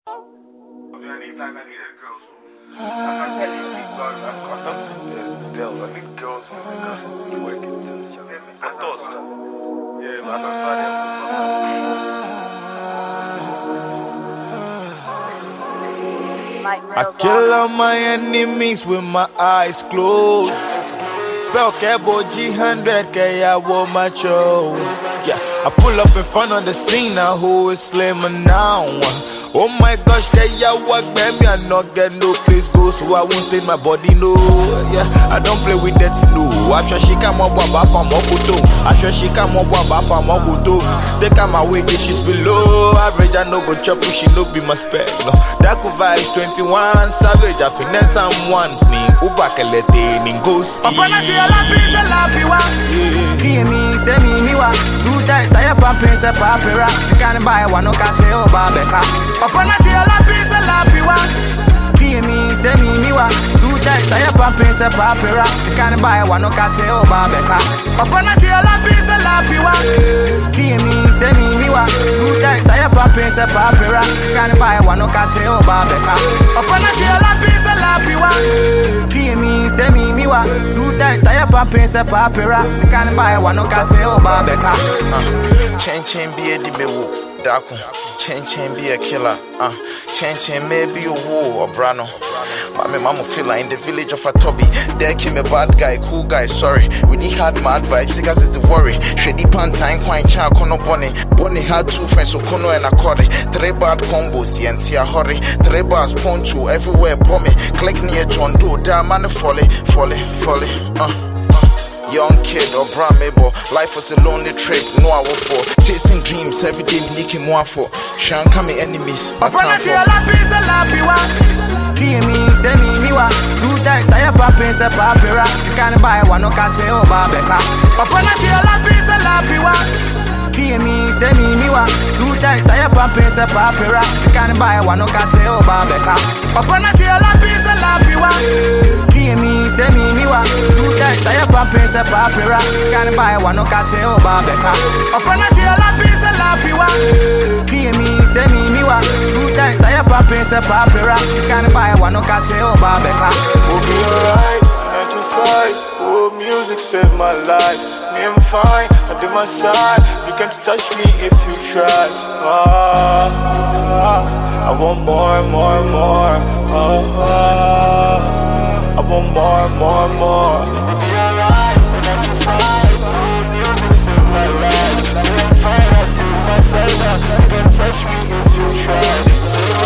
I need a girl. I can't tell you I need girls to work it. I thought so. Yeah, but I kill all my enemies with my eyes closed. Felt Kebo G100, I wore my show. Yeah, I pull up in front of the scene, now who is slimmer now? Oh my gosh, ya work, baby, I not get no place go, so I won't stain my body, no. Yeah, I don't play with that, no. I sure she come up from Mokuto. I sure she come up from Mokuto. Take out my weight, she's below average. I no go chop, she no be my spec. No, that could vibes 21 savage. I finesse some ones, ni Ubakalete, ni ghost. Upon a jail, I feel the lobby one. Hear me, say me, wa. Too tight, tire pumping, say papera. You can't buy one, no cafe or barbecue. Upon a jail, I feel the lobby one. Hear me, say me, wa. Too tight, tire pumping, say papera. You can't buy one, no cafe or barbecue. Upon a jail, I feel the lobby one. Hear me, say me, wa. Too tight, tire pumping, say papera. You can't buy one, no cafe or barbecue. Upon a jail, I feel the lobby one. Hear me, say me, wa. Too tight, tire pumping, say papera. You can't buy one, no cafe or barbecue. Chen be a dimewo. Chen be a killer. Chen maybe a war or brano. My mama feel like in the village of Atobi. There came a bad guy, cool guy, sorry. We did had mad vibes, because it's the worry. Shady Pantine, Quine Chow, Kono Bonnie. Bonnie had two friends, so Kono and Akori. 3 bad combos, and a hurry. 3 bars, poncho, everywhere, pommy. Click near John Doe, damn man, folly. Young kid or brown mabel, life was a lonely trip, no I will for. Chasing dreams, every day making more for. Shan coming enemies, I can't hear me, say me, wa. Too tight, tire pumping, say papera. You can't buy one, no cafe or barbecue. Upon a jail, I feel the lobby one. Hear me, say me, wa. Too tight, tire pumping, say papera. You can't buy one, no cafe or barbecue. Upon a jail, I feel the lobby one. Hear me, say me, wa. Too tight, tire pumping, say papera. You can't buy one, no cafe or barbecue. Upon a jail, I feel the lobby one. Hear me, say me, wa. Too tight, tire pumping, say papera. You can't buy one, no cafe or barbecue. We'll be alright, 9 to 5. Oh, music saved my life. Me, I'm fine, I do my side. You can't touch me if you try. I want more. I want more. We'll be alright, 9 to 5. Oh, music saved my life. I'm fine, I do my side. You can't touch me if you try.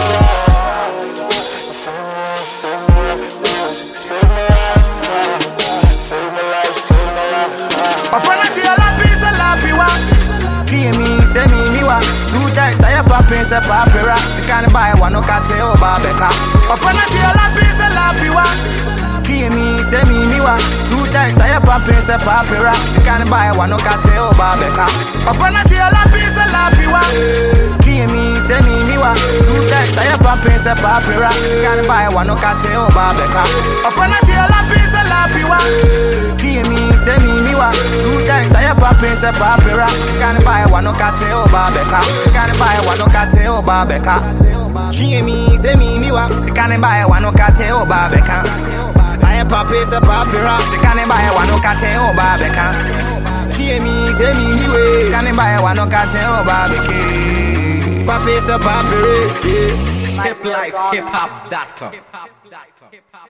Hear me, say me, wa. Too tight, tire pumping, say papera. You can't buy one, no cafe or barbecue. Upon a jail, I feel the lobby one. Hear me, say me, wa. Too tight, tire pumping, say papera. You can't buy one, no cafe or barbecue. Upon a jail, I feel the lobby one. Hear me, say me, wa. Too tight, tire pumping, say papera. You can't buy one, no cafe or barbecue. Upon a jail, I feel the lobby one. Hear me, say me, wa. Too tight, tire pumping, say papera. You can't buy one, no cafe or barbecue. You can't buy one, no cafe or barbecue. Hear me, say me, wa. You can't buy one, no cafe or barbecue. Tire pumping, say papera. You can't buy one, no cafe or barbecue. Hear me, say me, wa. You can't buy one, no cafe or barbecue. Papi, say papera. Hiplife, hiphop.com.